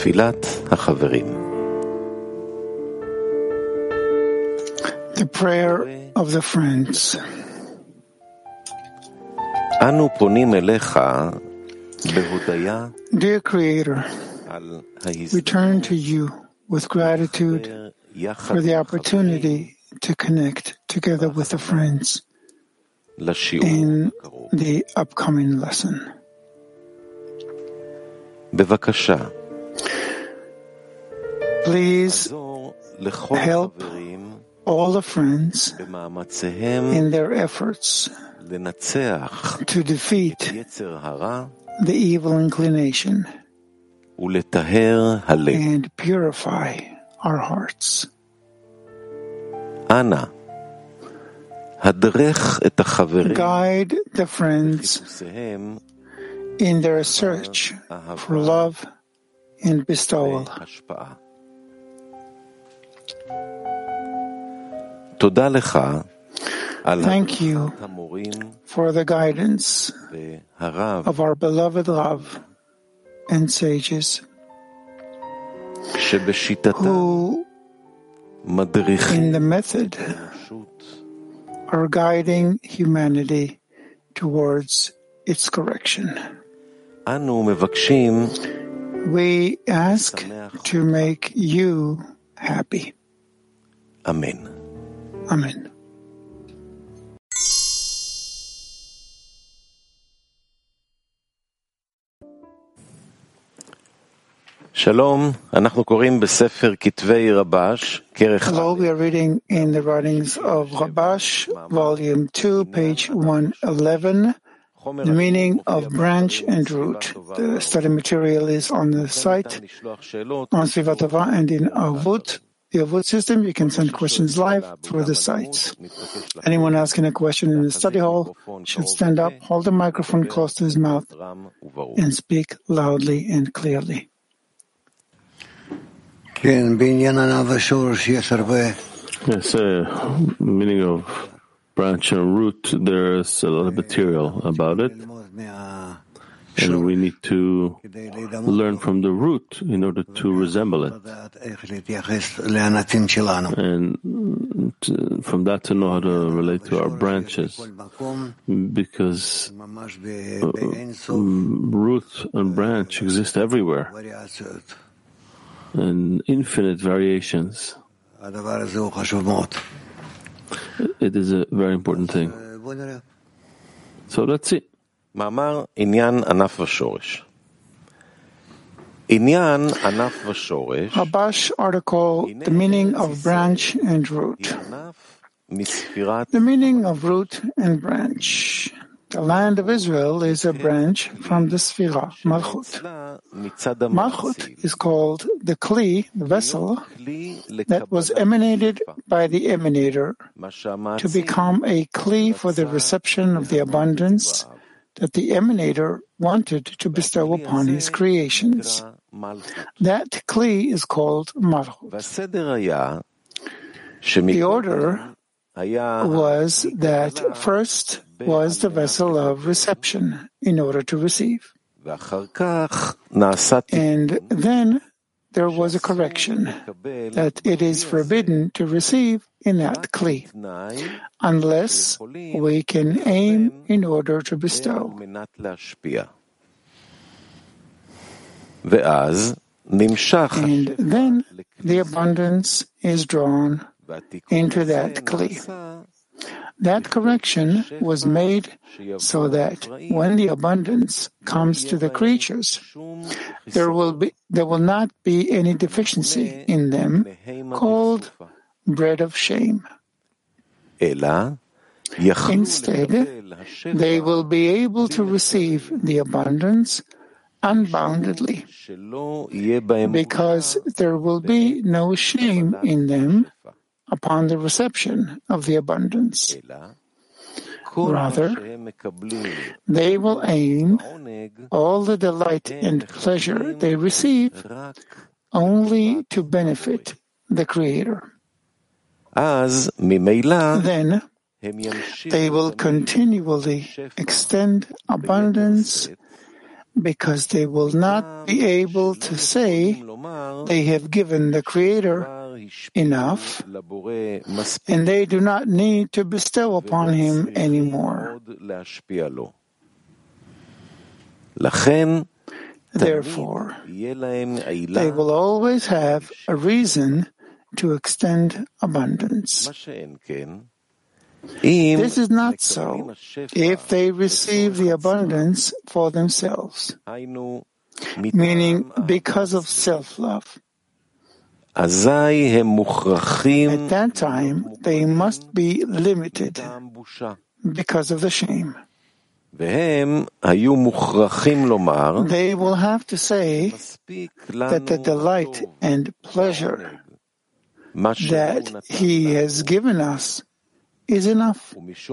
תפילת החברים. The prayer of the friends. אנו פונים אליך בהודיה Dear Creator, על we turn to you with gratitude for the opportunity to connect together with the friends in the upcoming lesson. בבקשה, Please עזור לכל help החברים all the friends במאמציהם in their efforts לנצח to defeat יצר הרע the evil inclination ולטהר הלב. and purify our hearts. אנא, הדרך את החברים Guide the friends בחיפושיהם in their search for love and bestowal. והשפעה. תודה לך על Thank you הדרכת המורים for the guidance והרב of our beloved love and sages שבשיטתם who, מדריכים in the method, האנושות are guiding humanity towards its correction. אנו מבקשים We ask to make you happy. אמן. Amen. שלום, אנחנו קוראים בספר כתבי רבש, כרך Hello, we are reading in the writings of Rabash, Volume 2, page 111, the meaning of branch and root. The study material is on the site, on Sviva Tova, and in Avut, the Avut system. You can send questions live through the site. Anyone asking a question in the study hall should stand up, hold the microphone close to his mouth, and speak loudly and clearly. Yes, meaning of branch and root, there's a lot of material about it, and we need to learn from the root in order to resemble it, and from that to know how to relate to our branches, because root and branch exist everywhere, and infinite variations. It is a very important thing. So let's see. מאמר עניין ענף ושורש. עניין ענף ושורש Rabash article, the meaning of branch and root. ענף מספירת The meaning of root and branch. The land of Israel is a branch from the Sphira, Malchut. מצד Malchut is called the Kli, the vessel, that was emanated by the emanator to become a Kli for the reception of the abundance that the emanator wanted to bestow upon his creations. That Kli is called Malchut. The order was that first was the vessel of reception in order to receive. And then there was a correction that it is forbidden to receive in that Kli unless we can aim in order to bestow. And then the abundance is drawn into that Kli. That correction was made so that when the abundance comes to the creatures, there will not be any deficiency in them called bread of shame. Instead, they will be able to receive the abundance unboundedly, because there will be no shame in them upon the reception of the abundance. Rather, they will aim all the delight and pleasure they receive only to benefit the Creator. Then they will continually extend abundance because they will not be able to say they have given the Creator enough, and they do not need to bestow upon Him anymore. Therefore, they will always have a reason to extend abundance. This is not so if they receive the abundance for themselves, meaning because of self-love. At that time, they must be limited because of the shame. They will have to say that the delight and pleasure that He has given us is enough.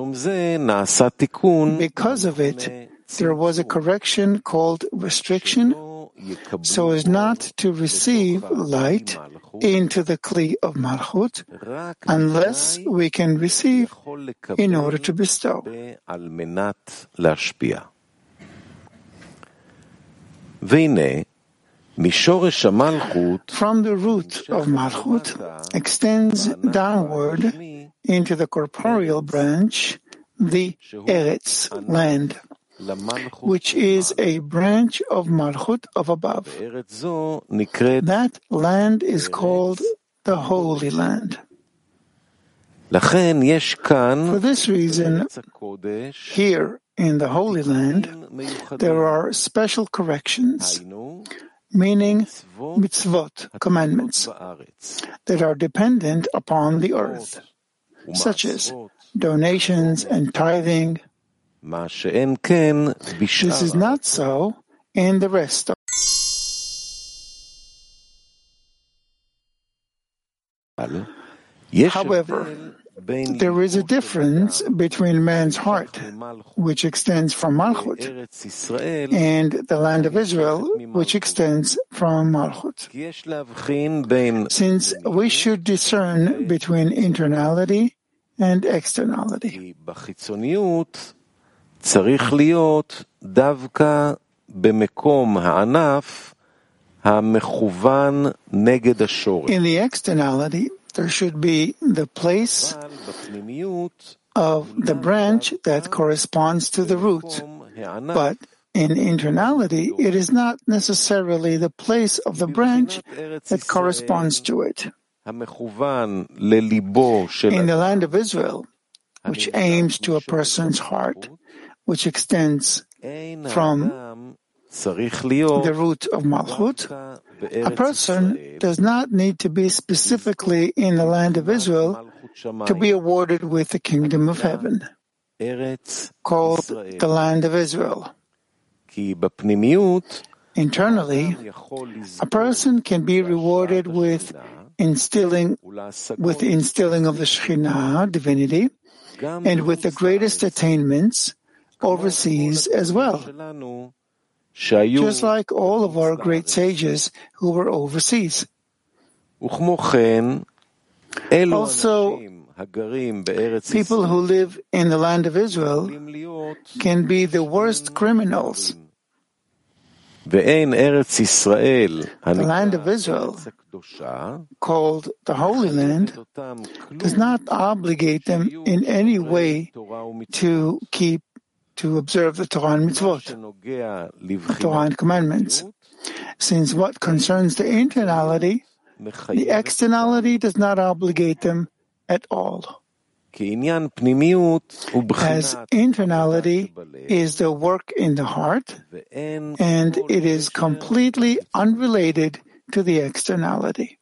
Because of it, there was a correction called restriction, so as not to receive light into the Kli of Malchut unless we can receive in order to bestow. From the root of Malchut extends downward into the corporeal branch, the Eretz, land, which is a branch of Malchut of above. That land is called the Holy Land. For this reason, here in the Holy Land, there are special corrections, meaning mitzvot, commandments, that are dependent upon the earth, such as donations and tithing. This is not so in the rest of. However, there is a difference between man's heart, which extends from Malchut, and the land of Israel, which extends from Malchut. Since we should discern between internality and externality. צריך להיות דווקא במקום הענף המכוון נגד השורש. In the externality, there should be the place of the branch that corresponds to the root. But in internality, it is not necessarily the place of the branch that corresponds to it. In the land of Israel, which aims to a person's heart, which extends from the root of Malchut, a person does not need to be specifically in the land of Israel to be awarded with the kingdom of heaven, called the land of Israel. Internally, a person can be rewarded with instilling of the Shekhinah, divinity, and with the greatest attainments overseas as well, just like all of our great sages who were overseas. Also, people who live in the land of Israel can be the worst criminals. The land of Israel, called the Holy Land, does not obligate them in any way to observe the Torah and mitzvot, the Torah and commandments. Since what concerns the internality, the externality does not obligate them at all. As internality is the work in the heart, and it is completely unrelated to the externality.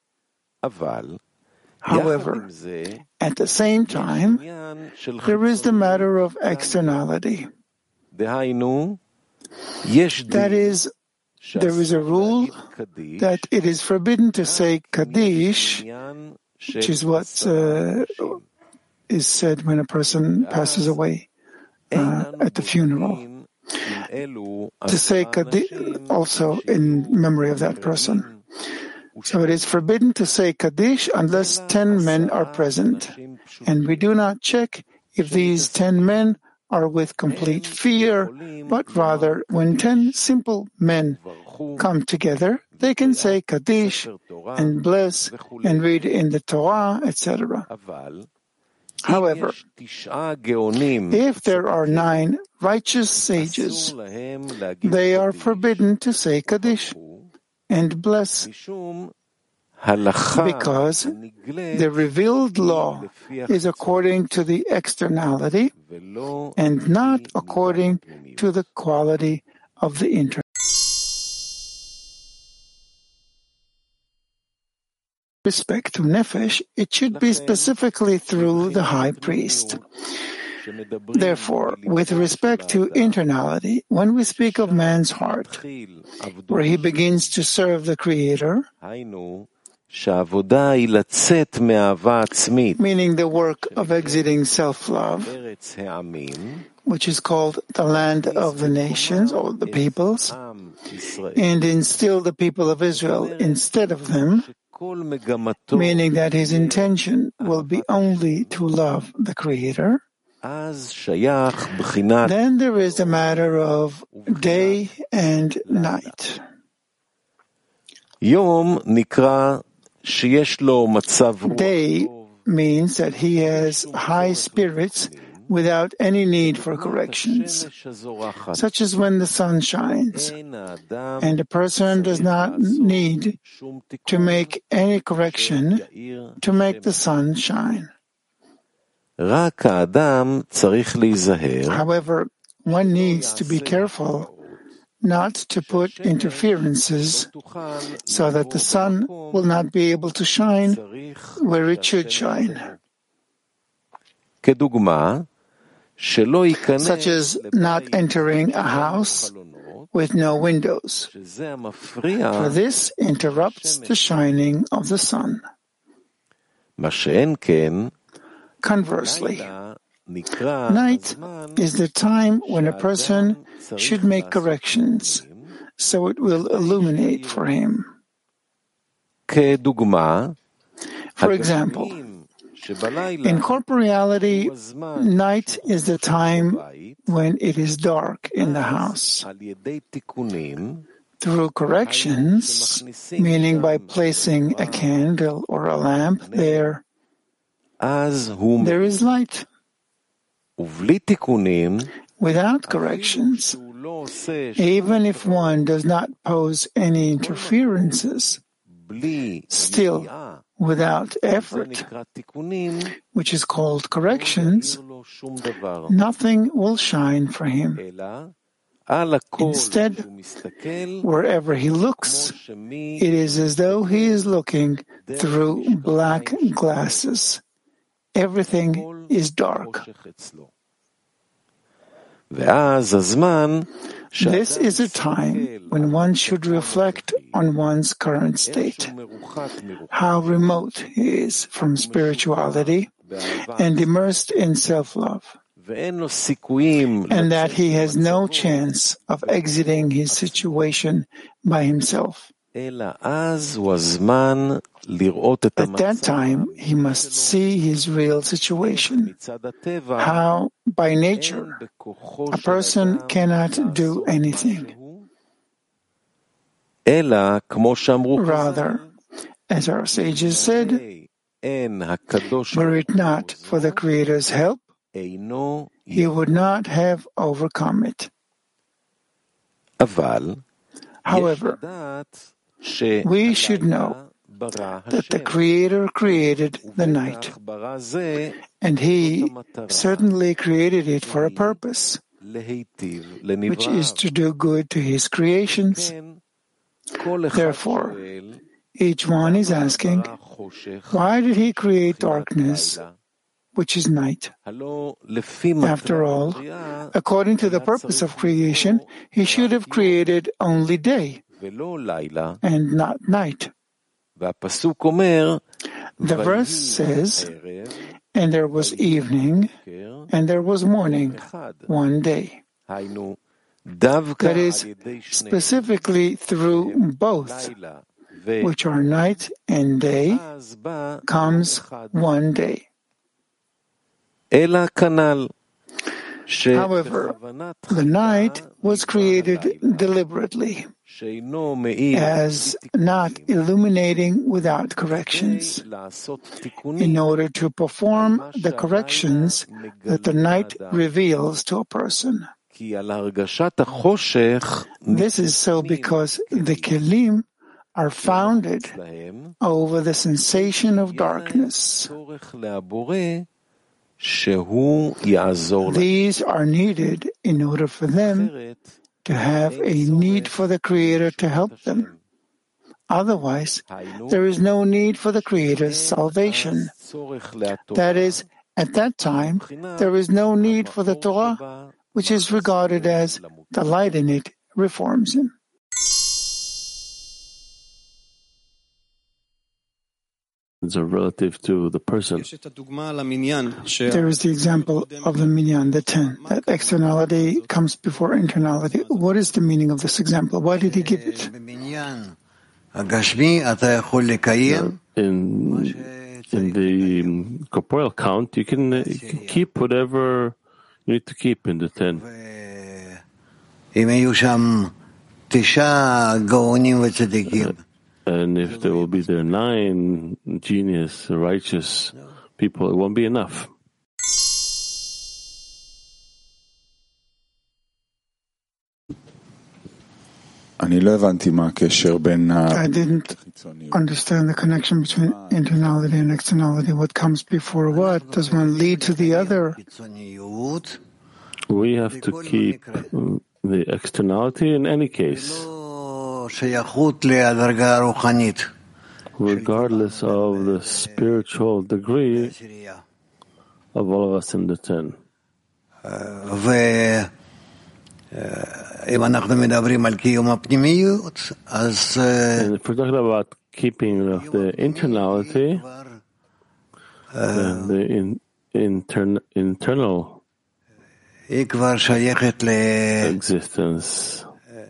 However, at the same time, there is the matter of externality. That is, there is a rule that it is forbidden to say Kaddish, which is what is said when a person passes away at the funeral. To say Kaddish also in memory of that person. So it is forbidden to say Kaddish unless 10 men are present, and we do not check if these 10 men are with complete fear, but rather when 10 simple men come together, they can say Kaddish and bless and read in the Torah, etc. However, if there are 9 righteous sages, they are forbidden to say Kaddish and bless, because the revealed law is according to the externality and not according to the quality of the internal. With respect to nefesh, it should be specifically through the high priest. Therefore, with respect to internality, when we speak of man's heart, where he begins to serve the Creator, meaning the work of exiting self-love, which is called the land of the nations or the peoples, and instill the people of Israel instead of them, meaning that his intention will be only to love the Creator, then there is the matter of day and night. Day means that he has high spirits without any need for corrections, such as when the sun shines, and a person does not need to make any correction to make the sun shine. However, one needs to be careful not to put interferences so that the sun will not be able to shine where it should shine. Such as not entering a house with no windows, for this interrupts the shining of the sun. Conversely, night is the time when a person should make corrections, so it will illuminate for him. For example, in corporeality, night is the time when it is dark in the house. Through corrections, meaning by placing a candle or a lamp there is light. Without corrections, even if one does not pose any interferences, still, without effort, which is called corrections, nothing will shine for him. Instead, wherever he looks, it is as though he is looking through black glasses. Everything is dark. This is a time when one should reflect on one's current state, how remote he is from spirituality and immersed in self-love, and that he has no chance of exiting his situation by himself. At that time, he must see his real situation, how, by nature, a person cannot do anything. Rather, as our sages said, were it not for the Creator's help, he would not have overcome it. However, we should know that the Creator created the night, and He certainly created it for a purpose, which is to do good to His creations. Therefore, each one is asking, why did He create darkness, which is night? After all, according to the purpose of creation, He should have created only day and not night. The verse says, and there was evening, and there was morning, one day. That is, specifically through both, which are night and day, comes one day. However, the night was created deliberately as not illuminating without corrections, in order to perform the corrections that the night reveals to a person. This is so because the kelim are founded over the sensation of darkness. These are needed in order for them to have a need for the Creator to help them. Otherwise, there is no need for the Creator's salvation. That is, at that time, there is no need for the Torah, which is regarded as the light in it reforms him. Are relative to the person. There is the example of the minyan, the 10, that externality comes before internality. What is the meaning of this example? Why did he give it? In the corporeal count, you can keep whatever you need to keep in the 10. And if there will be there 9 genius, righteous people, it won't be enough. I didn't understand the connection between internality and externality. What comes before what? Does one lead to the other? We have to keep the externality in any case, regardless of the spiritual degree of all of us in the 10. And if we're talking about keeping of the internality, the internal existence,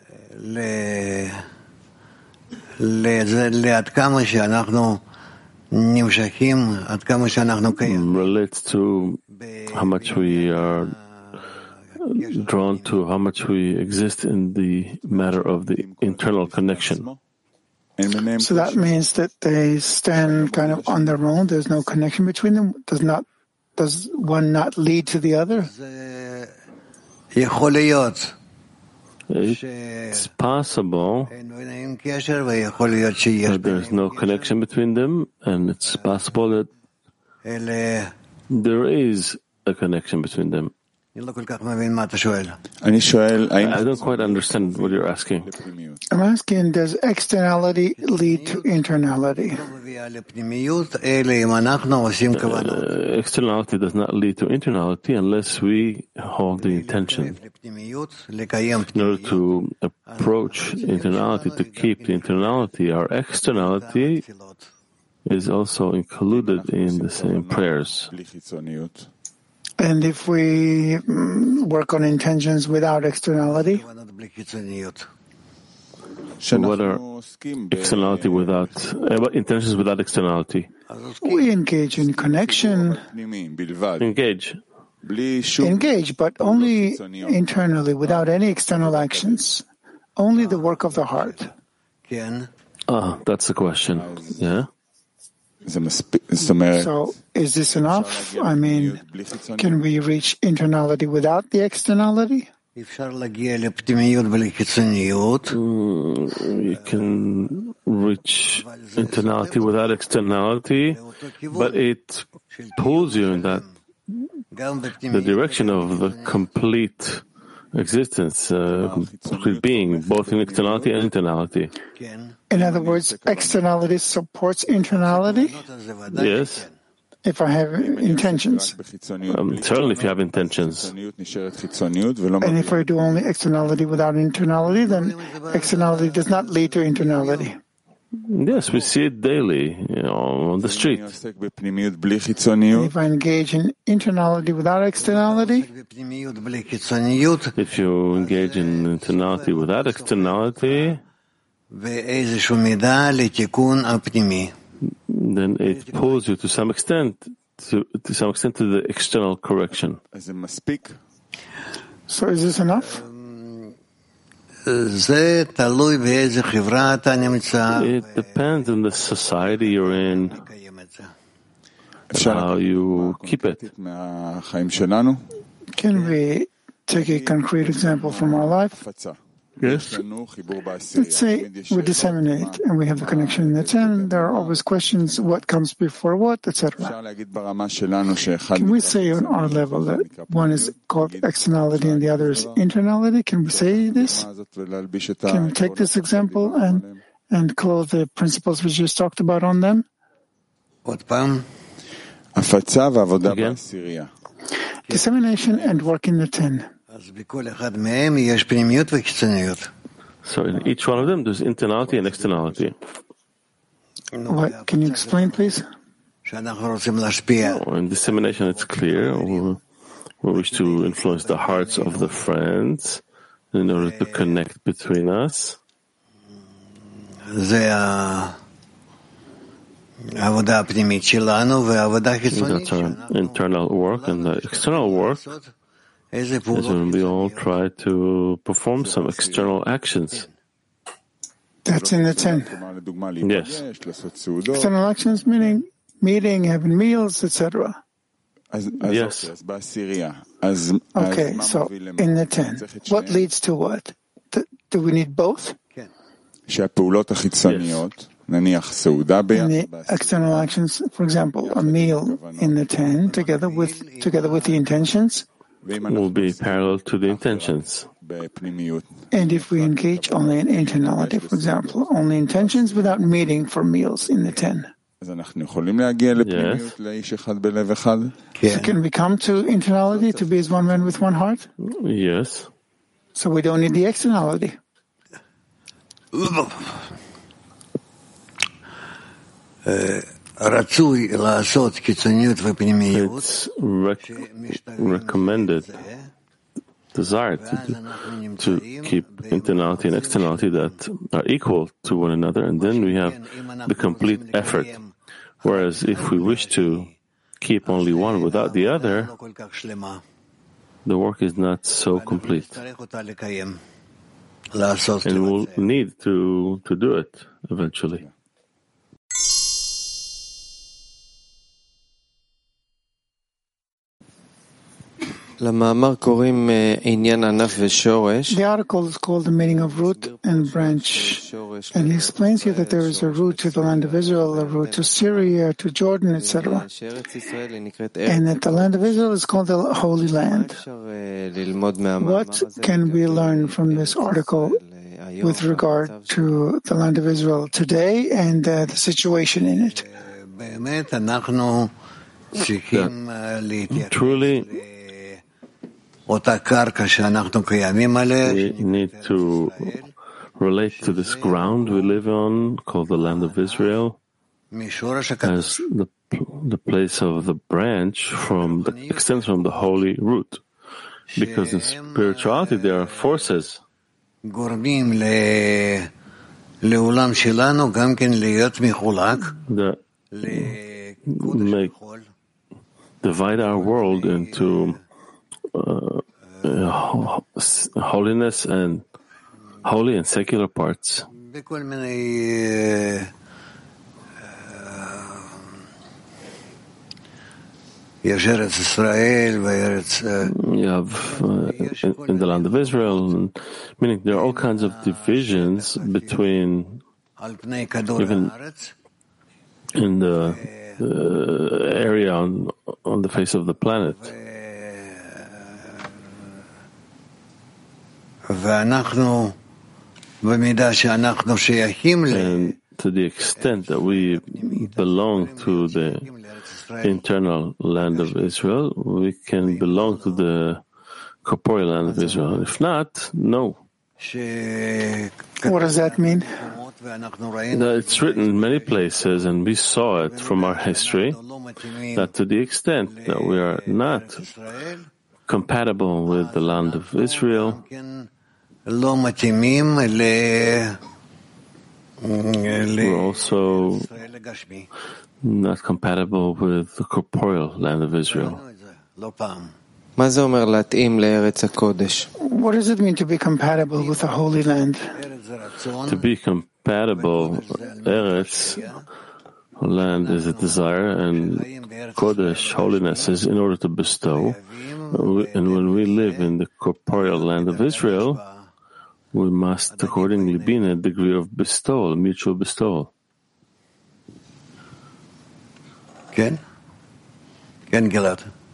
relates to how much we are drawn to, how much we exist in the matter of the internal connection. So that means that they stand kind of on their own. There's no connection between them. Does one not lead to the other? It's possible that there's no connection between them, and it's possible that there is a connection between them. I don't quite understand what you're asking. I'm asking, does externality lead to internality? Externality does not lead to internality unless we hold the intention. In order to approach internality, to keep the internality, our externality is also included in the same prayers. And if we work on intentions without externality? What are externality without intentions without externality? We engage in connection. Engage, but only internally, without any external actions. Only the work of the heart. That's the question. Yeah. So, is this enough? I mean, can we reach internality without the externality? You can reach internality without externality, but it pulls you in that the direction of the complete existence, complete being, both in externality and internality. In other words, externality supports internality? Yes. If I have intentions. Certainly if you have intentions. And if I do only externality without internality, then externality does not lead to internality. Yes, we see it daily, on the street. And if I engage in internality without externality, if you engage in internality without externality, then it pulls you to some extent to the external correction. So is this enough? It depends on the society you're in, how you keep it. Can we take a concrete example from our life? Yes. Let's say we disseminate and we have the connection in the 10. There are always questions, what comes before what, etc. Can we say on our level that one is called externality and the other is internality? Can we say this? Can we take this example and close the principles we just talked about on them? Again? Dissemination and work in the 10. So in each one of them, there's internality and externality. What? Can you explain, please? In dissemination, it's clear. We wish to influence the hearts of the friends in order to connect between us. That's our internal work, and the external work is when we all try to perform some external actions. That's in the 10. Yes. External actions meaning meeting, having meals, etc. Yes. Okay, so in the 10, what leads to what? Do we need both? Yes. In the external actions, for example, a meal in the 10 together with the intentions will be parallel to the intentions. And if we engage only in internality, for example, only intentions without meeting for meals in the 10. Yes. So can we come to internality, to be as one man with one heart? Yes. So we don't need the externality. It's recommended, desired to keep internality and externality that are equal to one another, and then we have the complete effort. Whereas if we wish to keep only one without the other, the work is not so complete. And we'll need to do it eventually. The article is called The Meaning of Root and Branch, and he explains here that there is a root to the land of Israel, a root to Syria, to Jordan, etc., and that the land of Israel is called the Holy Land. What can we learn from this article with regard to the land of Israel today and the situation in it? Truly, we need to relate to this ground we live on, called the land of Israel, as the place of the branch extends from the holy root. Because in spirituality there are forces that divide our world into holiness and holy and secular parts. You have in the land of Israel, meaning there are all kinds of divisions between, even in the area on the face of the planet. And to the extent that we belong to the internal land of Israel, we can belong to the corporeal land of Israel. If not, no. What does that mean? It's written in many places, and we saw it from our history, that to the extent that we are not compatible with the land of Israel, we're also not compatible with the corporeal land of Israel. מה זה אומר להתאים לארץ הקודש? What does it mean to be compatible with the Holy Land? To be compatible, Eretz, land is a desire, and Kodesh, holiness, is in order to bestow. And when we live in the corporeal land of Israel, we must accordingly be in a degree of bestowal, mutual bestowal. כן? כן, גלעד.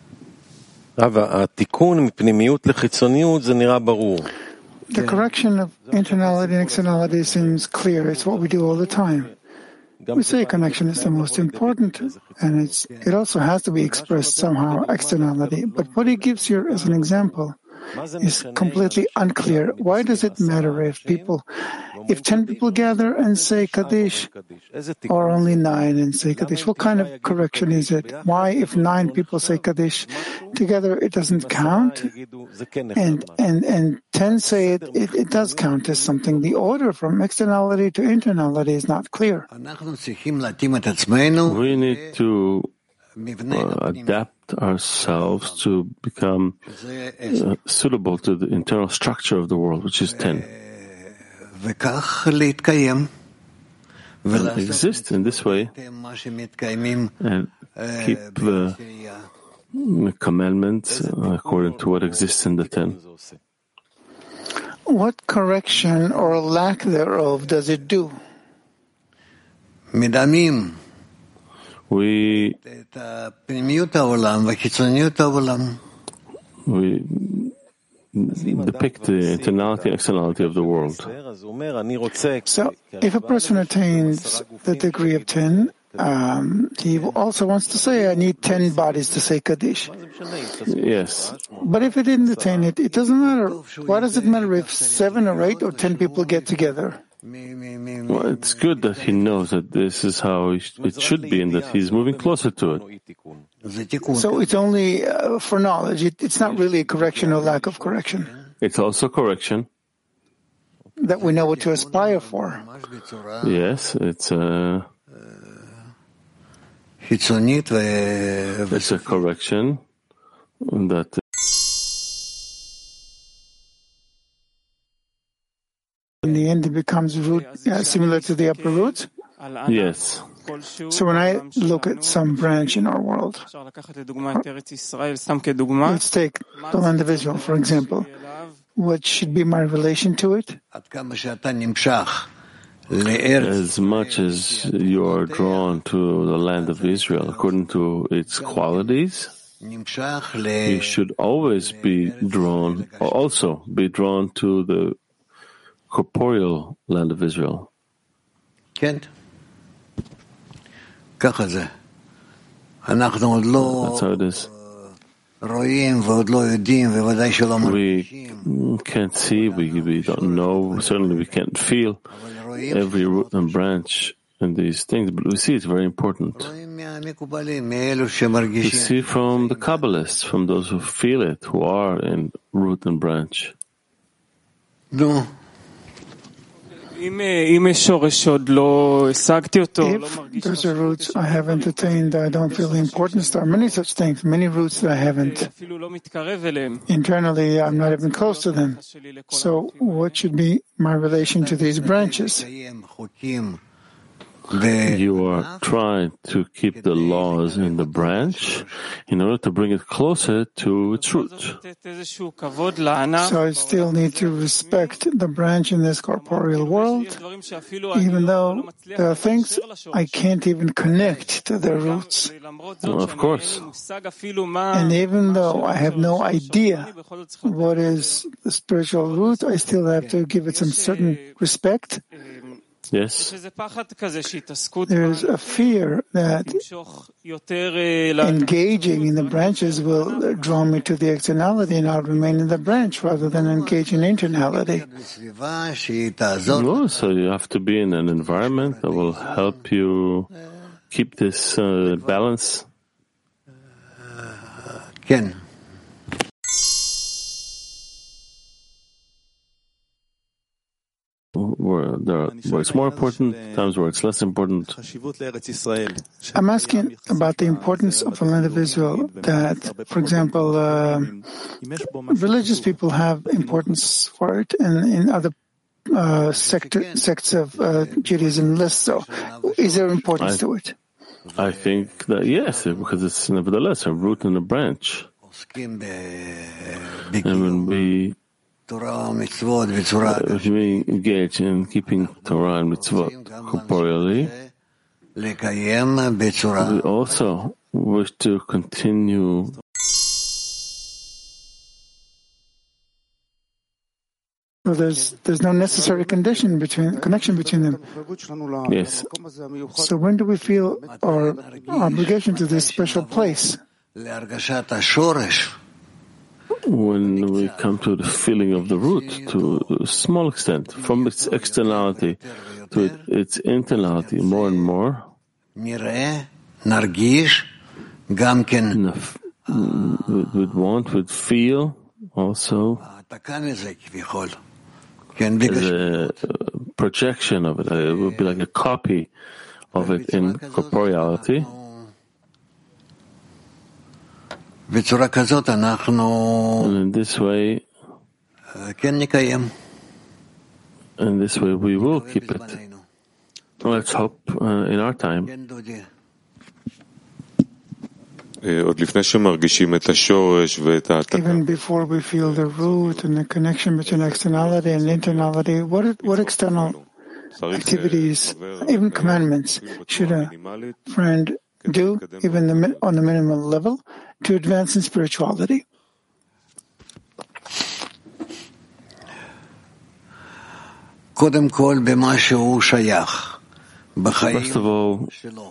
התיקון מפנימיות לחיצוניות זה נראה ברור. The correction of internality and externality seems clear. It's what we do all the time. We say connection is the most important, and it also has to be expressed somehow, externality. But what he gives here as an example is completely unclear. Why does it matter if 10 people gather and say Kaddish, or only 9 and say Kaddish? What kind of correction is it? Why, if 9 people say Kaddish together, it doesn't count? And 10 say it does count as something. The order from externality to internality is not clear. We need to adapt ourselves to become suitable to the internal structure of the world, which is 10. And exist in this way and keep the commandments according to what exists in the 10. What correction or lack thereof does it do? We depict the internality and externality of the world. So, if a person attains the degree of 10, he also wants to say, I need 10 bodies to say Kaddish. Yes. But if he didn't attain it, it doesn't matter. Why does it matter if 7 or 8 or 10 people get together? Well, it's good that he knows that this is how it should be and that he's moving closer to it. So it's only for knowledge. It's not really a correction or lack of correction. It's also correction. That we know what to aspire for. Yes, it's a correction that in the end it becomes root, similar to the upper roots? Yes. So when I look at some branch in our world, let's take the land of Israel, for example. What should be my relation to it? As much as you are drawn to the land of Israel according to its qualities, you should always be drawn, or also be drawn to the corporeal land of Israel. That's how it is. We can't see, we don't know, certainly we can't feel every root and branch in these things, but we see it's very important. We see from the Kabbalists, from those who feel it, who are in root and branch. If there's a root I haven't attained, I don't feel the importance. There are many such things, many roots that I haven't. Internally, I'm not even close to them. So what should be my relation to these branches? You are trying to keep the laws in the branch in order to bring it closer to its root. So I still need to respect the branch in this corporeal world, even though there are things I can't even connect to their roots. Well, of course. And even though I have no idea what is the spiritual root, I still have to give it some certain respect. Yes. There's a fear that engaging in the branches will draw me to the externality and I'll remain in the branch rather than engage in internality. No, so you have to be in an environment that will help you keep this balance. Ken. where it's more important, times where it's less important. I'm asking about the importance of the land of Israel, that, for example, religious people have importance for it, and in other sects of Judaism less so. Is there importance to it? I think that yes, because it's nevertheless a root and a branch. And when we engage in keeping Torah and mitzvot corporeally, we also wish to continue So there's no necessary connection between them. Yes. So when do we feel our obligation to this special place? When we come to the feeling of the root, to a small extent, from its externality to its internality, more and more, we'd want, we'd feel also as a projection of it. It would be like a copy of it in corporeality. And in this way, we will keep it. Let's hope in our time. Even before we feel the root and the connection between externality and internality, what external activities, even commandments, should a friend do, even on the minimal level, to advance in spirituality? First of all,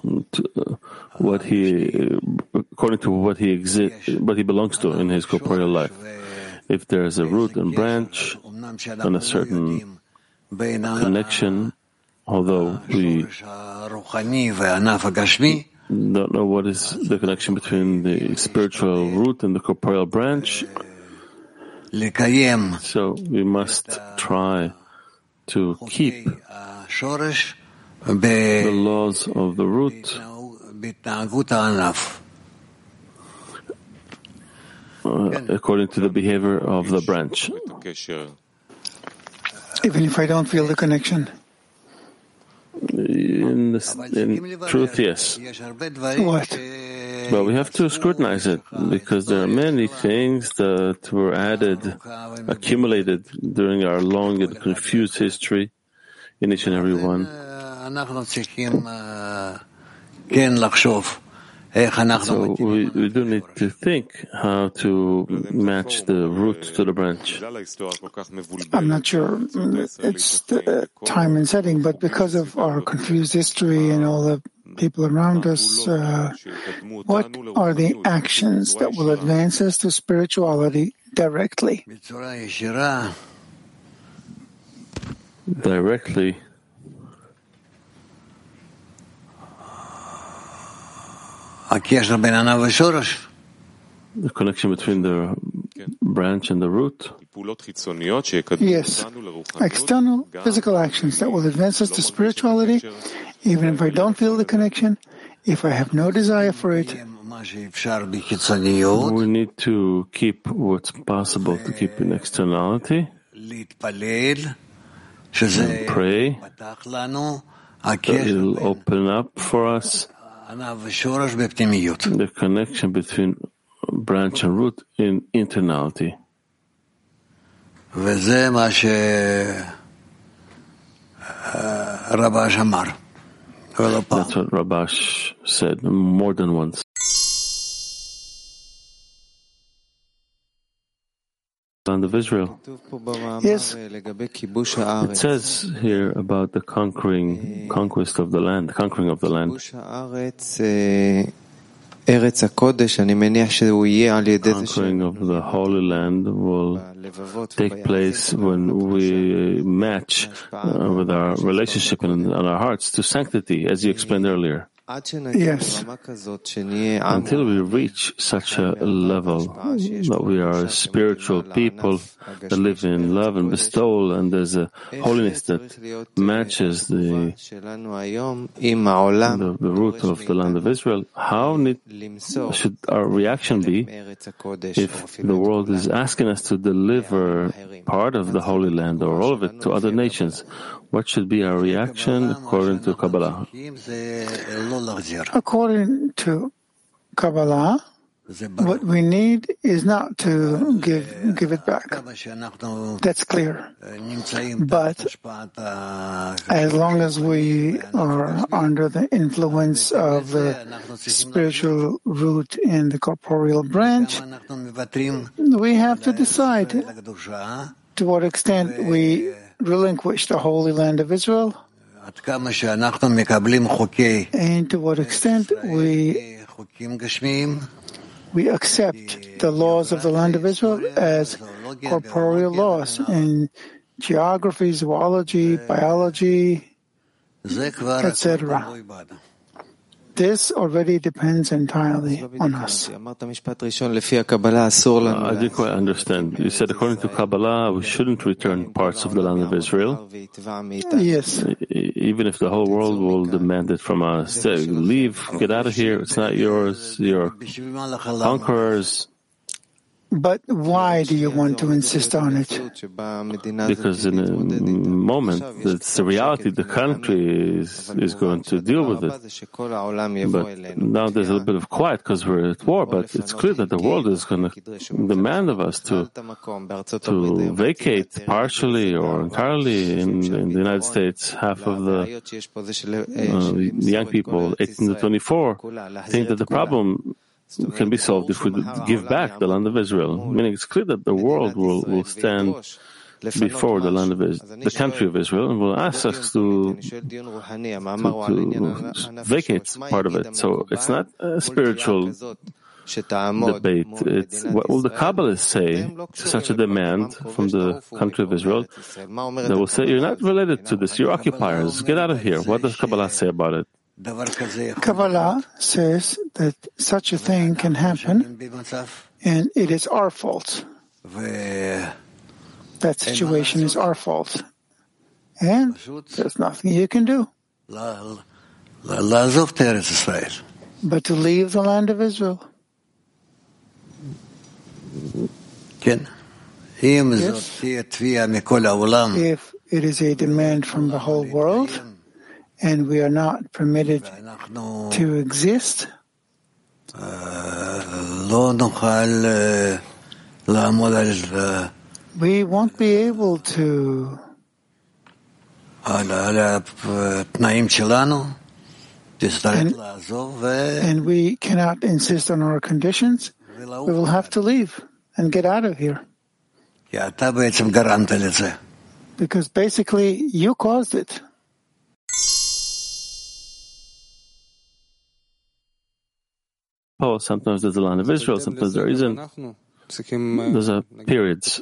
according to what he belongs to in his corporeal life. If there is a root and branch and a certain connection, although we don't know what is the connection between the spiritual root and the corporeal branch, so we must try to keep the laws of the root according to the behavior of the branch. Even if I don't feel the connection? In truth, yes. What? Well, we have to scrutinize it, because there are many things that were accumulated during our long and confused history in each and every one. So we do need to think how to match the root to the branch. I'm not sure it's the time and setting, but because of our confused history and all the people around us, what are the actions that will advance us to spirituality directly? Directly. The connection between the branch and the root? Yes. External physical actions that will advance us to spirituality, even if I don't feel the connection, if I have no desire for it. We need to keep what's possible to keep in externality and pray that it'll open up for us the connection between branch and root in internality. That's what Rabash said more than once. Land of Israel. Yes. It says here about the conquest of the land, conquering of the land. Conquering of the Holy Land will take place when we match with our relationship and our hearts to sanctity, as you explained earlier. Yes. Until we reach such a level that we are spiritual people that live in love and bestowal, and there's a holiness that matches the root of the land of Israel, how should our reaction be if the world is asking us to deliver part of the Holy Land or all of it to other nations? What should be our reaction according to Kabbalah? According to Kabbalah, what we need is not to give it back. That's clear. But as long as we are under the influence of the spiritual root and the corporeal branch, we have to decide to what extent we relinquish the Holy Land of Israel and to what extent we accept the laws of the land of Israel as corporeal laws in geography, zoology, biology, etc. This already depends entirely on us. I didn't quite understand. You said according to Kabbalah, we shouldn't return parts of the land of Israel. Yes. Even if the whole world will demand it from us. Say, leave, get out of here, it's not yours, you're conquerors. But why do you want to insist on it? Because in a moment, it's the reality, the country is going to deal with it. But now there's a little bit of quiet because we're at war, but it's clear that the world is going to demand of us to vacate partially or entirely in the United States. Half of the young people, 18 to 24, think that the problem can be solved if we give back the land of Israel. Meaning it's clear that the world will stand before the land of Israel, the country of Israel, and will ask us to vacate part of it. So it's not a spiritual debate. It's what will the Kabbalists say to such a demand from the country of Israel? They will say, you're not related to this, you're occupiers, get out of here. What does Kabbalah say about it? Kabbalah says that such a thing can happen, and it is our fault. That situation is our fault. And there's nothing you can do but to leave the land of Israel. Yes. If it is a demand from the whole world, and we are not permitted to exist, we won't be able to and we cannot insist on our conditions. We will have to leave and get out of here. Because basically you caused it. Sometimes there's the land of Israel, sometimes there isn't. Those are periods.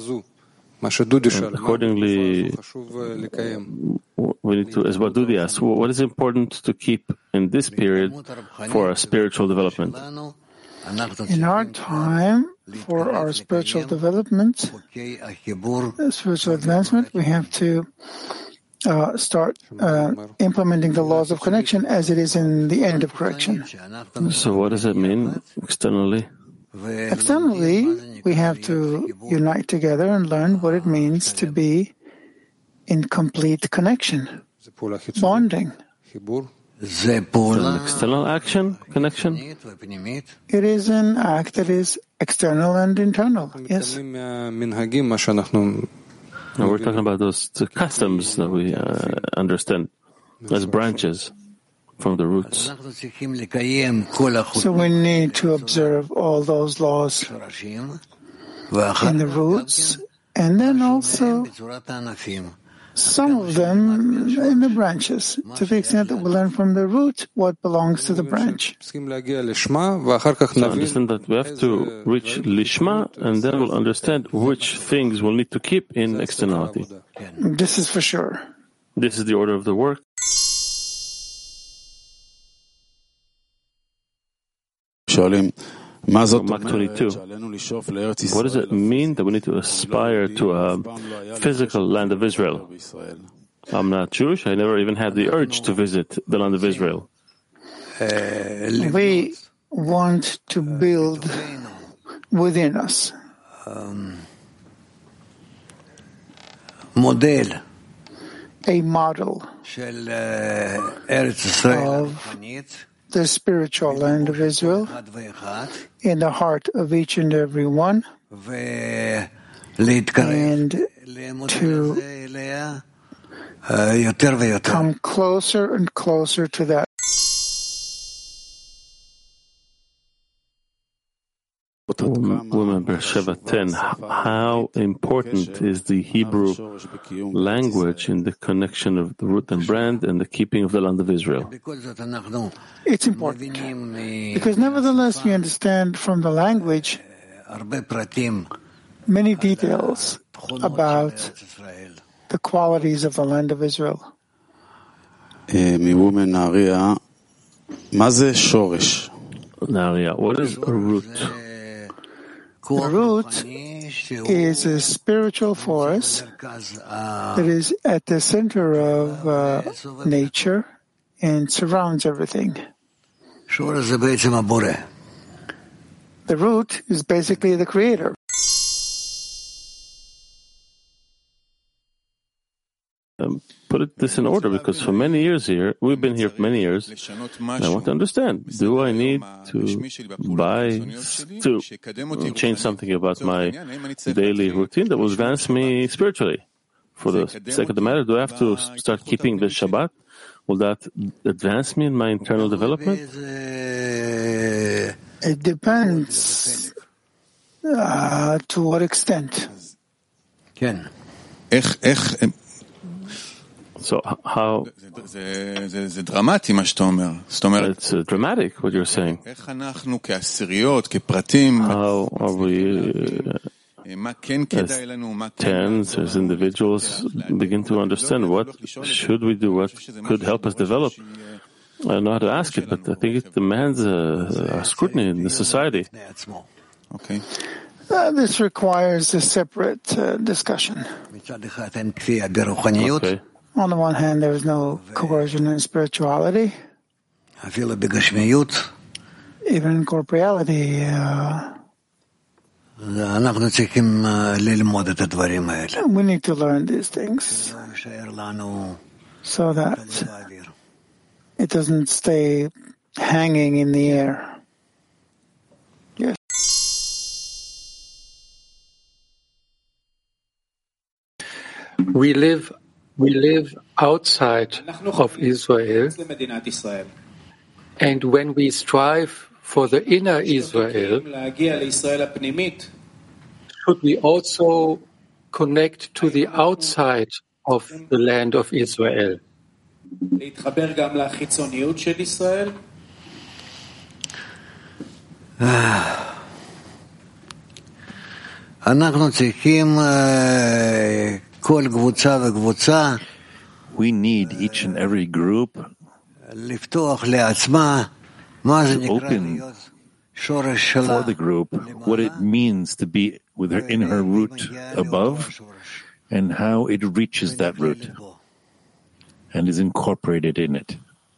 Accordingly, we need to, as what Dudi asked, what is important to keep in this period for our spiritual development? In our time, for our spiritual development, spiritual advancement, we have to start implementing the laws of connection as it is in the end of correction. So what does it mean externally? Externally, we have to unite together and learn what it means to be in complete connection, bonding. Is it an external action, connection? It is an act that is external and internal, yes. No, we're talking about those customs that we understand as branches from the roots. So we need to observe all those laws in the roots, and then also some of them in the branches, to the extent that we learn from the root what belongs to the branch. So understand that we have to reach Lishma, and then we'll understand which things we'll need to keep in externality. This is for sure. This is the order of the work. Mark 22. What does it mean that we need to aspire to a physical land of Israel? I'm not Jewish. I never even had the urge to visit the land of Israel. We want to build within us a model of the spiritual land of Israel in the heart of each and every one, and to come closer and closer to that. Women, Beersheba 10, how important is the Hebrew language in the connection of the root and brand and the keeping of the land of Israel? It's important because nevertheless we understand from the language many details about the qualities of the land of Israel. Naria, what is a root? The root is a spiritual force that is at the center of nature and surrounds everything. The root is basically the creator. Put this in order, because for many years here, we've been here for many years, and I want to understand, do I need to change something about my daily routine that will advance me spiritually? For the sake of the matter, do I have to start keeping the Shabbat? Will that advance me in my internal development? It depends to what extent. So how? It's dramatic what you're saying. How are we as tens, as individuals, begin to understand what should we do, what could help us develop? I don't know how to ask it, but I think it demands a scrutiny in the society. Okay. This requires a separate discussion. Okay. On the one hand, there is no coercion in spirituality. Even in corporeality, we need to learn these things so that it doesn't stay hanging in the air. Yes. We live outside of Israel, and when we strive for the inner Israel, should we also connect to the outside of the land of Israel? We need each and every group to open for the group what it means to be in her root above and how it reaches that root and is incorporated in it.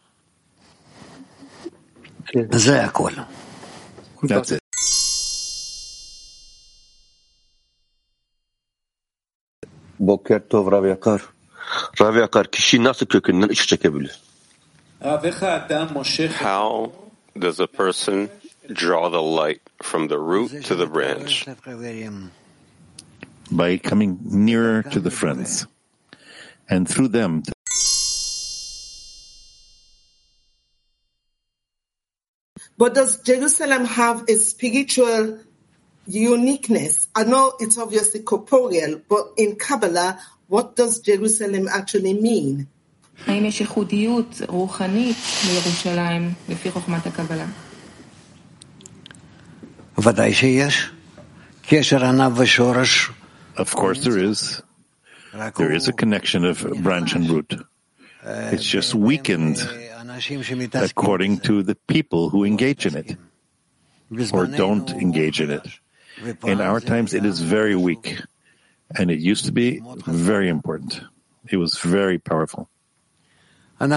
That's it. Boker Tov Rav Yakar. Rav Yakar, kişi nasıl kökünden ışık çekebilir? How does a person draw the light from the root to the branch? By coming nearer to the friends, and through them. But does Jerusalem have a spiritual uniqueness? I know it's obviously corporeal, but in Kabbalah, what does Jerusalem actually mean? האם יש ייחודיות רוחנית לירושלים לפי חוכמת הקבלה? ודאי שיש. קשר ענב ושורש. Of course there is. There is a connection of branch and root. It's just weakened according to the people who engage in it. or don't engage in it. In our times, it is very weak, and it used to be very important. It was very powerful. We'll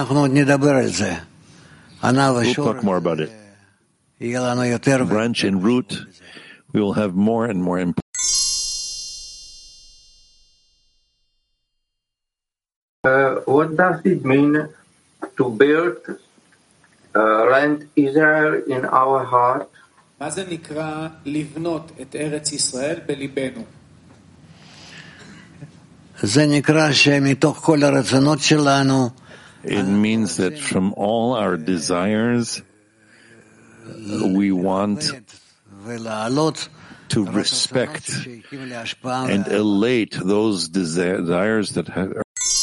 talk more about it. Branch and root, we will have more and more important. What does it mean to build land Israel in our heart? מה זה נקרא לבנות את ארץ ישראל בליבנו? זה נקרא שמתוך כל הרצונות שלנו, it means that from all our desires, we want to respect and elate those desires that have.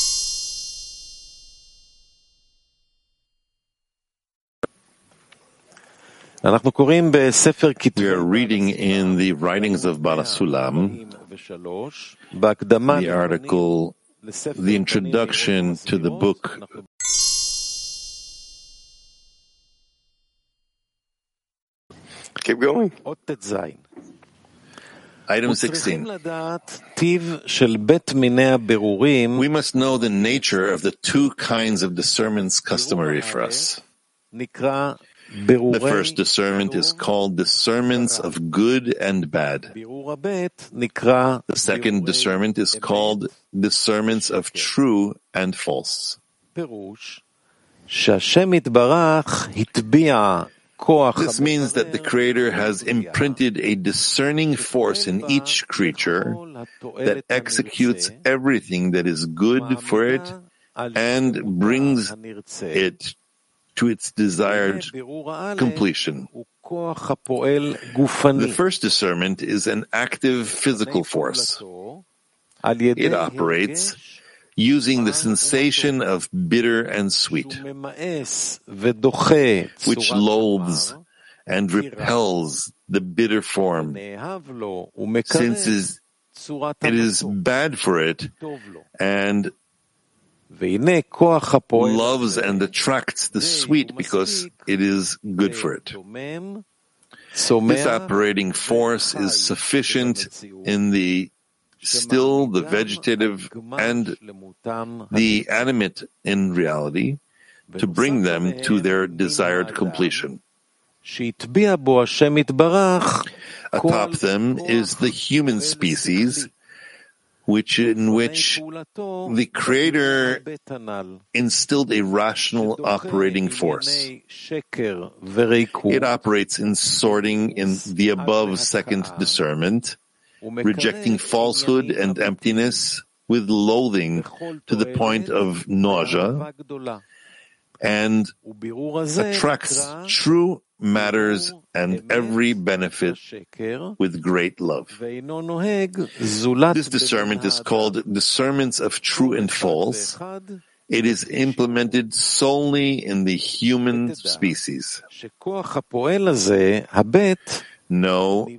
We are reading in the writings of Baal HaSulam, the article, the introduction to the book. Keep going. Item 16. We must know the nature of the two kinds of discernments customary for us. The first discernment is called discernments of good and bad. The second discernment is called discernments of true and false. This means that the Creator has imprinted a discerning force in each creature that executes everything that is good for it and brings it to its desired completion. The first discernment is an active physical force. It operates using the sensation of bitter and sweet, which loathes and repels the bitter form, since it is bad for it, and loves and attracts the sweet because it is good for it. This operating force is sufficient in the vegetative and the animate in reality to bring them to their desired completion. Atop them is the human species, in which the Creator instilled a rational operating force. It operates in sorting in the above second discernment, rejecting falsehood and emptiness with loathing to the point of nausea, and attracts true matters and every benefit with great love. This discernment is called discernments of true and false. It is implemented solely in the human species. Know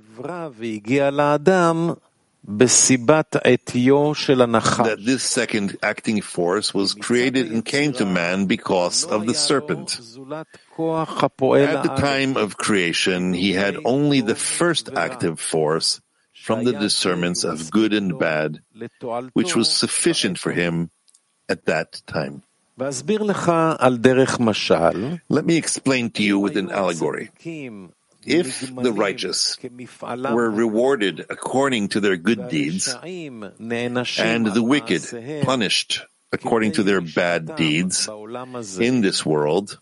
that this second acting force was created and came to man because of the serpent. At the time of creation, he had only the first active force from the discernments of good and bad, which was sufficient for him at that time. Let me explain to you with an allegory. If the righteous were rewarded according to their good deeds, and the wicked punished according to their bad deeds in this world,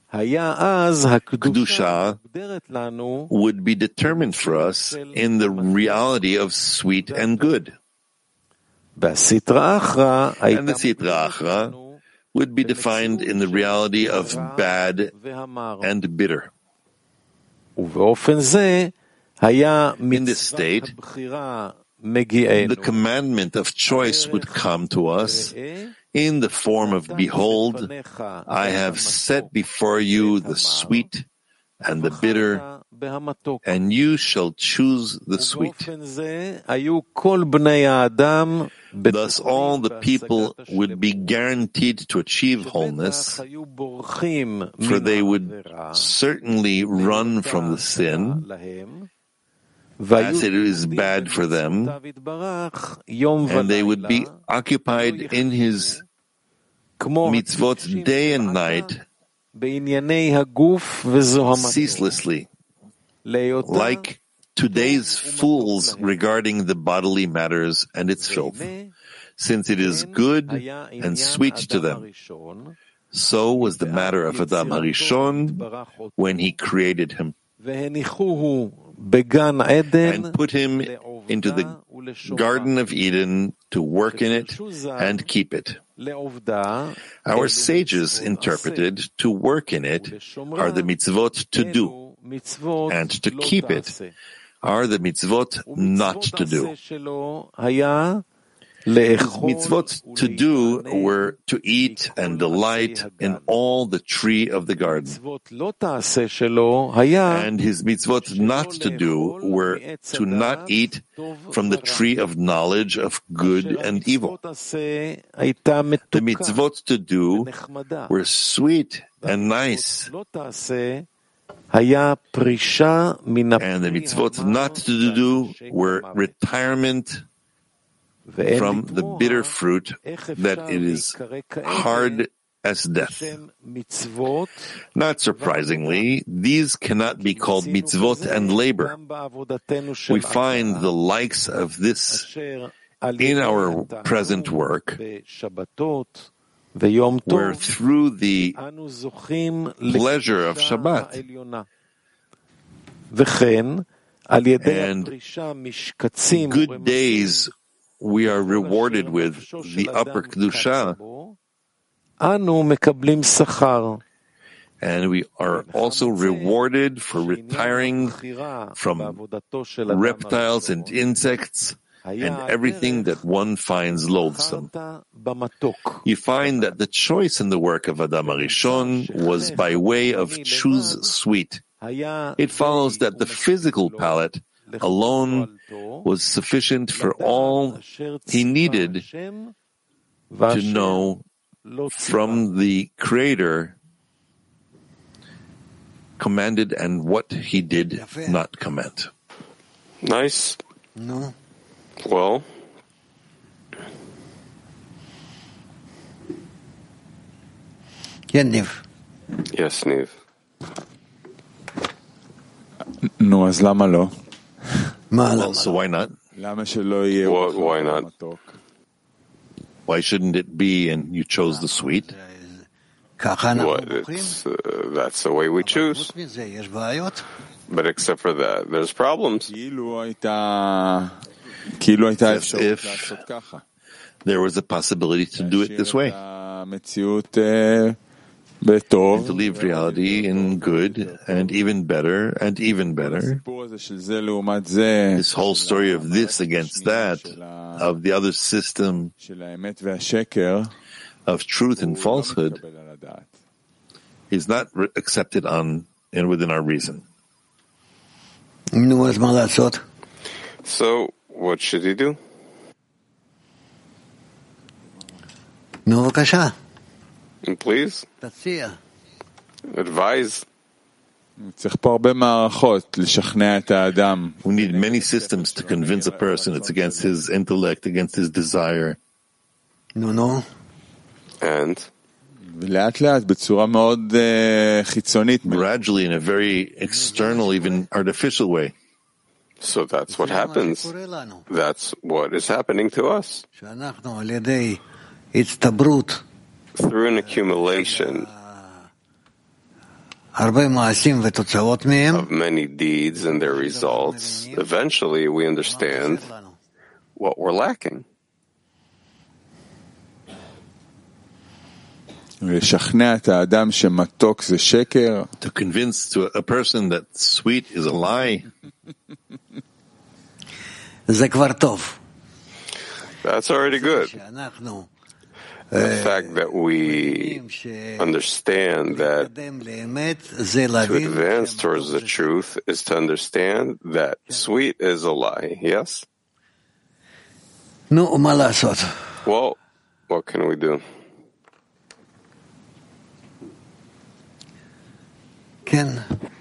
Kedusha would be determined for us in the reality of sweet and good. And the Sitra Achra would be defined in the reality of bad and bitter. In this state, the commandment of choice would come to us in the form of, behold, I have set before you the sweet and the bitter, and you shall choose the sweet. Thus all the people would be guaranteed to achieve wholeness, for they would certainly run from the sin, as it is bad for them, and they would be occupied in his mitzvot day and night, ceaselessly, like today's fools regarding the bodily matters and its filth, since it is good and sweet to them. So was the matter of Adam Harishon when he created him and put him into the Garden of Eden to work in it and keep it. Our sages interpreted to work in it are the mitzvot to do, and to keep it are the mitzvot not to do. His mitzvot to do were to eat and delight in all the tree of the garden. And his mitzvot not to do were to not eat from the tree of knowledge of good and evil. The mitzvot to do were sweet and nice. And the mitzvot not to do were retirement from the bitter fruit, that it is hard as death. Not surprisingly, these cannot be called mitzvot and labor. We find the likes of this in our present work, where through the pleasure of Shabbat and good days, we are rewarded with the upper Kedusha, and we are also rewarded for retiring from reptiles and insects and everything that one finds loathsome. You find that the choice in the work of Adam Harishon was by way of choose sweet. It follows that the physical palate alone was sufficient for all he needed to know from the Creator commanded and what he did not command. Nice. No. Well, Niv. Yes, Niv. נו, אז למה לא? Well, so why not? Why not? Why shouldn't it be and you chose the sweet? Well, that's the way we choose. But except for that, there's problems. As if there was a possibility to do it this way, and to leave reality in good and even better and even better. This whole story of this against that, of the other system of truth and falsehood, is not accepted on and within our reason. So, what should he do? Please, advise. We need many systems to convince a person it's against his intellect, against his desire. And gradually, in a very external, even artificial way. So that's what happens. That's what is happening to us. Through an accumulation of many deeds and their results, eventually we understand what we're lacking. To convince to a person that sweet is a lie, that's already good. The fact that we understand that to advance towards the truth is to understand that sweet is a lie, yes? Well, what can we do? Ken.